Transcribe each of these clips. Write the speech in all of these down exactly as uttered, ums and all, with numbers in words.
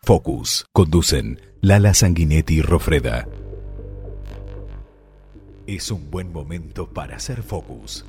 Focus. Conducen Lala Sanguinetti y Rofreda. Es un buen momento para hacer Focus.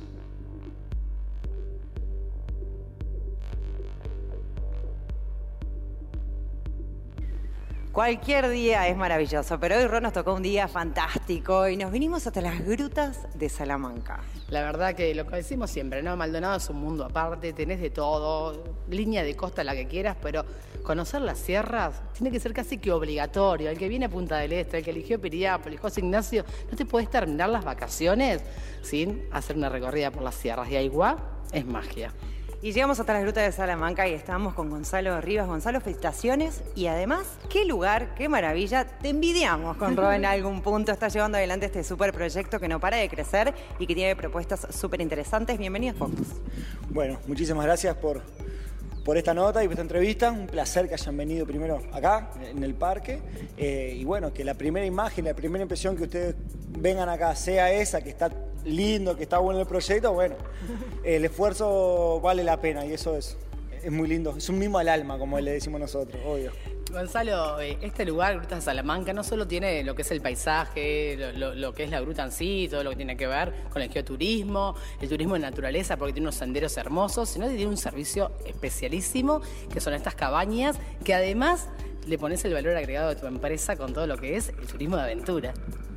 Cualquier día es maravilloso, pero hoy Ron nos tocó un día fantástico y nos vinimos hasta las grutas de Salamanca. La verdad que lo que decimos siempre, ¿no? Maldonado es un mundo aparte, tenés de todo, línea de costa la que quieras, pero conocer las sierras tiene que ser casi que obligatorio. El que viene a Punta del Este, el que eligió Piriápolis, José Ignacio, no te podés terminar las vacaciones sin hacer una recorrida por las sierras. Y Aiguá es magia. Y llegamos hasta las grutas de Salamanca y estamos con Gonzalo Rivas. Gonzalo, felicitaciones. Y además, qué lugar, qué maravilla. Te envidiamos con Ro en algún punto. Está llevando adelante este súper proyecto que no para de crecer y que tiene propuestas súper interesantes. Bienvenido a Focus. Bueno, muchísimas gracias por, por esta nota y por esta entrevista. Un placer que hayan venido primero acá, en el parque. Eh, y bueno, que la primera imagen, la primera impresión que ustedes vengan acá sea esa, que está lindo, que está bueno el proyecto. Bueno, el esfuerzo vale la pena y eso es, es muy lindo. Es un mimo al alma, como le decimos nosotros, obvio. Gonzalo, este lugar, Grutas de Salamanca, no solo tiene lo que es el paisaje, lo, lo, lo que es la gruta en sí, todo lo que tiene que ver con el geoturismo, el turismo de naturaleza, porque tiene unos senderos hermosos, sino que tiene un servicio especialísimo, que son estas cabañas, que además le pones el valor agregado de tu empresa con todo lo que es el turismo de aventura.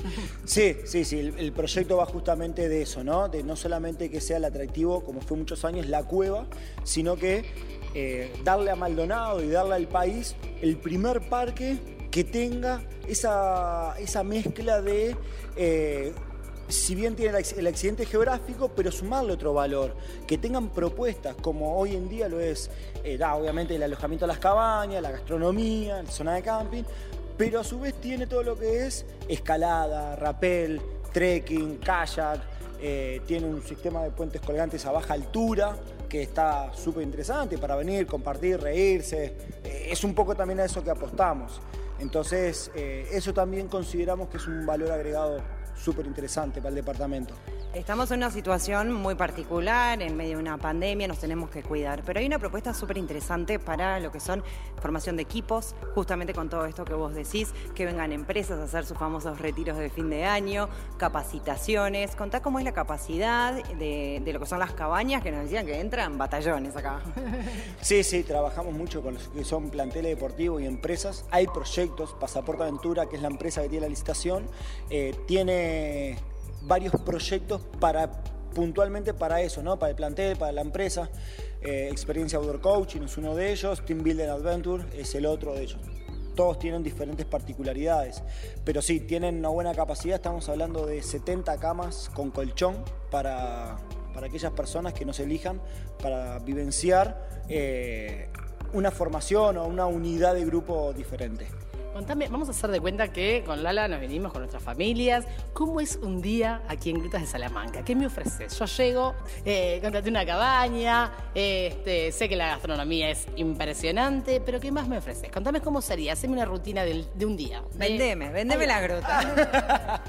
Sí, sí, sí, el, el proyecto va justamente de eso, ¿no? De no solamente que sea el atractivo, como fue muchos años, la cueva, sino que eh, darle a Maldonado y darle al país el primer parque que tenga esa, esa mezcla de, eh, si bien tiene el accidente geográfico, pero sumarle otro valor, que tengan propuestas como hoy en día lo es, eh, da, obviamente el alojamiento a las cabañas, la gastronomía, la zona de camping, pero a su vez tiene todo lo que es escalada, rappel, trekking, kayak, eh, tiene un sistema de puentes colgantes a baja altura que está súper interesante para venir, compartir, reírse. Eh, es un poco también a eso que apostamos. Entonces, eh, eso también consideramos que es un valor agregado súper interesante para el departamento. Estamos en una situación muy particular, en medio de una pandemia, nos tenemos que cuidar, pero hay una propuesta súper interesante para lo que son formación de equipos, justamente con todo esto que vos decís, que vengan empresas a hacer sus famosos retiros de fin de año, capacitaciones. Contá cómo es la capacidad de, de lo que son las cabañas, que nos decían que entran batallones acá. Sí, sí, trabajamos mucho con los que son planteles deportivos y empresas. Hay proyectos, Pasaporte Aventura, que es la empresa que tiene la licitación, eh, tiene varios proyectos para puntualmente para eso, ¿no? Para el plantel, para la empresa. Eh, Experiencia Outdoor Coaching es uno de ellos, Team Building Adventure es el otro de ellos. Todos tienen diferentes particularidades, pero sí, tienen una buena capacidad. Estamos hablando de setenta camas con colchón para, para aquellas personas que nos elijan para vivenciar eh, una formación o una unidad de grupo diferente. Contame, vamos a hacer de cuenta que con Lala nos venimos con nuestras familias. ¿Cómo es un día aquí en Grutas de Salamanca? ¿Qué me ofreces? Yo llego, eh, contraté una cabaña, este, sé que la gastronomía es impresionante, pero ¿qué más me ofreces? Contame cómo sería, haceme una rutina de, de un día. Vendeme, de... vendeme la gruta.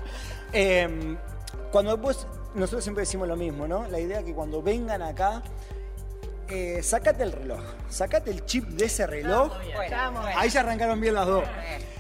eh, cuando vos, nosotros siempre decimos lo mismo, ¿no? La idea es que cuando vengan acá, Eh, sacate el reloj, sacate el chip de ese reloj. Bien, bueno, ahí ya arrancaron bien las dos.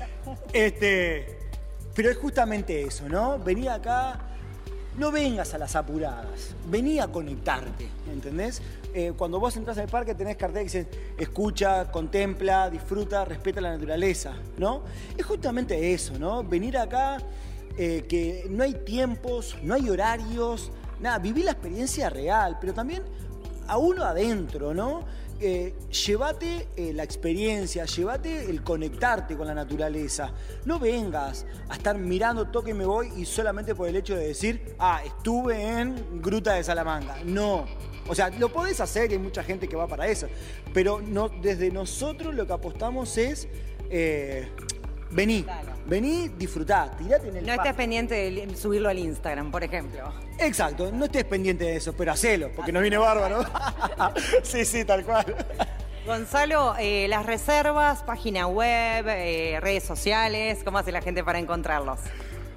Este, pero es justamente eso, ¿no? Vení acá, no vengas a las apuradas, vení a conectarte, ¿entendés? Eh, cuando vos entras al parque tenés cartel que dice escucha, contempla, disfruta, respeta la naturaleza, ¿no? Es justamente eso, ¿no? Venir acá, eh, que no hay tiempos, no hay horarios, nada, viví la experiencia real, pero también a uno adentro, ¿no? Eh, llévate eh, la experiencia, llévate el conectarte con la naturaleza. No vengas a estar mirando, toque y me voy y solamente por el hecho de decir, ah, estuve en Gruta de Salamanca. No. O sea, lo podés hacer y hay mucha gente que va para eso. Pero no, desde nosotros lo que apostamos es eh, vení, claro. Vení, disfrutá, tirate en el No estés pendiente de subirlo al Instagram, por ejemplo. Exacto, no estés pendiente de eso, pero hacelo, porque nos viene bárbaro. Sí, sí, tal cual. Gonzalo, eh, las reservas, página web, eh, redes sociales, ¿cómo hace la gente para encontrarlos?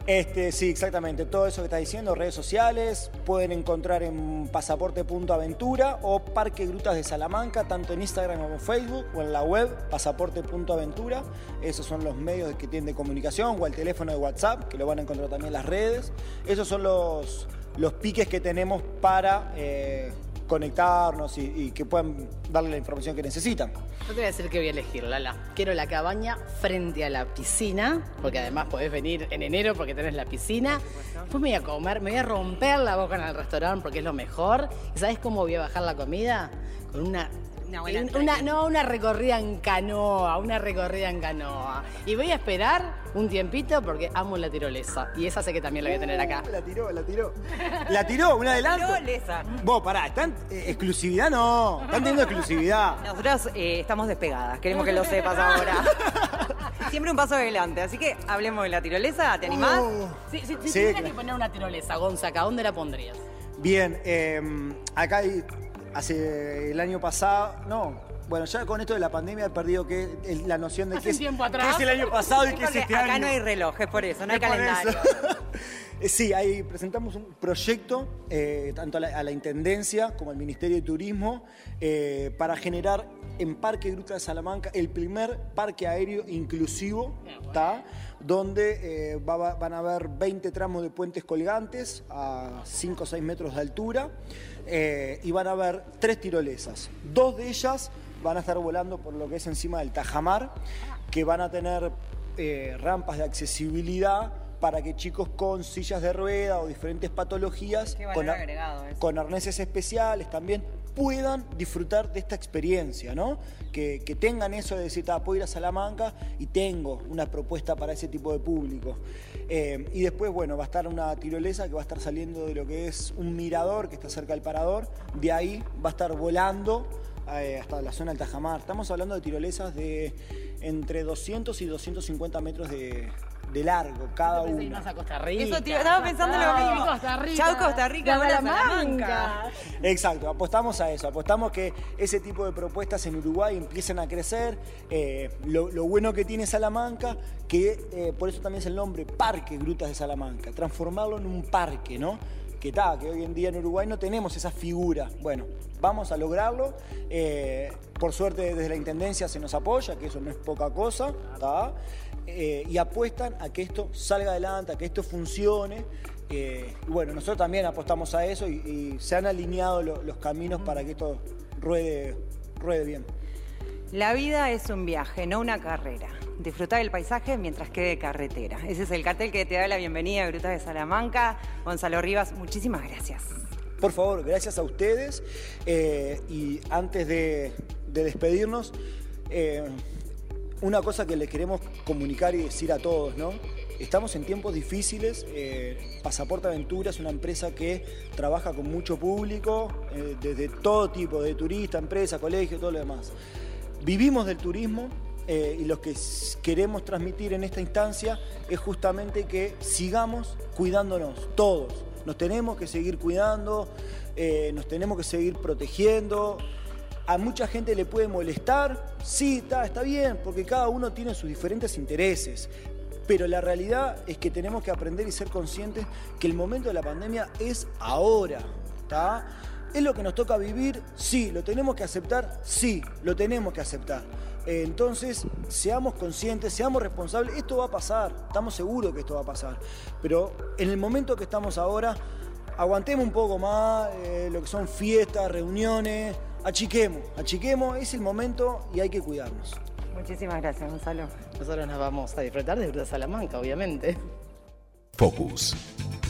Este, sí, exactamente. Todo eso que estás diciendo, redes sociales, pueden encontrar en pasaporte punto aventura o Parque Grutas de Salamanca, tanto en Instagram como en Facebook, o en la web pasaporte punto aventura. Esos son los medios que tienen de comunicación, o el teléfono de WhatsApp, que lo van a encontrar también en las redes. Esos son los, los piques que tenemos para eh, conectarnos y, y que puedan darle la información que necesitan. Yo te voy a decir que voy a elegir, Lala. Quiero la cabaña frente a la piscina, porque además podés venir en enero porque tenés la piscina. Después me voy a comer, me voy a romper la boca en el restaurante porque es lo mejor. ¿Y sabés cómo voy a bajar la comida? Con una... Una buena en, una, no, una recorrida en canoa, una recorrida en canoa. Y voy a esperar un tiempito porque amo la tirolesa. Y esa sé que también la voy a tener acá. Uh, la tiró, la tiró. La tiró, un adelanto. La tirolesa. Vos, pará, ¿están, eh, exclusividad no, están teniendo exclusividad. Nosotros eh, estamos despegadas, queremos que lo sepas ahora. Siempre un paso adelante, así que hablemos de la tirolesa, ¿te animás? Uh, Si, si, si sí, tuvieras claro. que poner una tirolesa, Gonza, ¿acá dónde la pondrías? Bien, eh, acá hay, hace el año pasado, no, bueno, ya con esto de la pandemia he perdido que, el- la noción de Hace qué es, un tiempo qué atrás. es el año pasado y qué es Porque este acá año. no hay reloj, es por eso, no hay Es por calendario. eso. Eh, Sí, ahí presentamos un proyecto, eh, tanto a la, a la Intendencia como al Ministerio de Turismo, eh, para generar en Parque Grutas de Salamanca el primer parque aéreo inclusivo, ¿tá? Donde eh, va- va- van a haber veinte tramos de puentes colgantes a cinco o seis metros de altura, eh, y van a haber tres tirolesas. Dos de ellas van a estar volando por lo que es encima del Tajamar, que van a tener eh, rampas de accesibilidad para que chicos con sillas de rueda o diferentes patologías, Qué valor con, ar- agregado eso. con arneses especiales también, puedan disfrutar de esta experiencia, ¿no? Que, que tengan eso de decir, "Ah, puedo ir a Salamanca y tengo una propuesta para ese tipo de público". Eh, y después, bueno, va a estar una tirolesa que va a estar saliendo de lo que es un mirador que está cerca del parador, de ahí va a estar volando eh, hasta la zona del Tajamar. Estamos hablando de tirolesas de entre doscientos y doscientos cincuenta metros de, de largo cada Pensé una. irnos a Costa Rica. Eso, tío, estaba pensando lo Ay, mismo. Costa Rica. Chau, Costa Rica, hola, Salamanca. Exacto, apostamos a eso, apostamos que ese tipo de propuestas en Uruguay empiecen a crecer. Eh, lo, lo bueno que tiene Salamanca, que eh, por eso también es el nombre Parque Grutas de Salamanca, transformarlo en un parque, ¿no? Que está, que hoy en día en Uruguay no tenemos esa figura. Bueno, vamos a lograrlo. Eh, por suerte desde la Intendencia se nos apoya, que eso no es poca cosa, ¿tá? Eh, y apuestan a que esto salga adelante, a que esto funcione. Eh, y bueno, nosotros también apostamos a eso y, y se han alineado lo- los caminos para que esto ruede, ruede bien. La vida es un viaje, no una carrera. Disfrutar del paisaje mientras quede carretera. Ese es el cartel que te da la bienvenida a Grutas de Salamanca. Gonzalo Rivas, muchísimas gracias. Por favor, gracias a ustedes. Eh, y antes de, de despedirnos, eh, una cosa que les queremos comunicar y decir a todos, ¿no? Estamos en tiempos difíciles. eh, Pasaporte Aventura es una empresa que trabaja con mucho público, eh, desde todo tipo, de turista, empresa, colegio, todo lo demás. Vivimos del turismo. Eh, y lo que s- queremos transmitir en esta instancia es justamente que sigamos cuidándonos todos. Nos tenemos que seguir cuidando, eh, nos tenemos que seguir protegiendo. A mucha gente le puede molestar, sí, está, está bien, porque cada uno tiene sus diferentes intereses. Pero la realidad es que tenemos que aprender y ser conscientes que el momento de la pandemia es ahora, ¿tá? ¿Es lo que nos toca vivir? Sí. ¿Lo tenemos que aceptar? Sí, lo tenemos que aceptar. Eh, Entonces, seamos conscientes, seamos responsables. Esto va a pasar, estamos seguros que esto va a pasar. Pero en el momento que estamos ahora, aguantemos un poco más eh, lo que son fiestas, reuniones. Achiquemos, achiquemos, es el momento y hay que cuidarnos. Muchísimas gracias, Gonzalo. Nosotros nos vamos a disfrutar de Grutas de Salamanca, obviamente. Focus.